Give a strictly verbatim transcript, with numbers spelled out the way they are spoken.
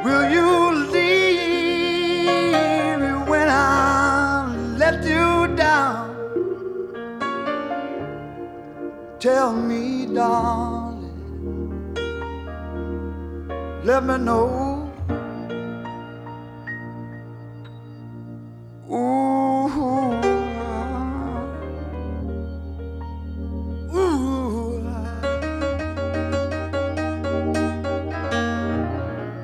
Will you leave me when I let you down? Tell me, darling, let me know.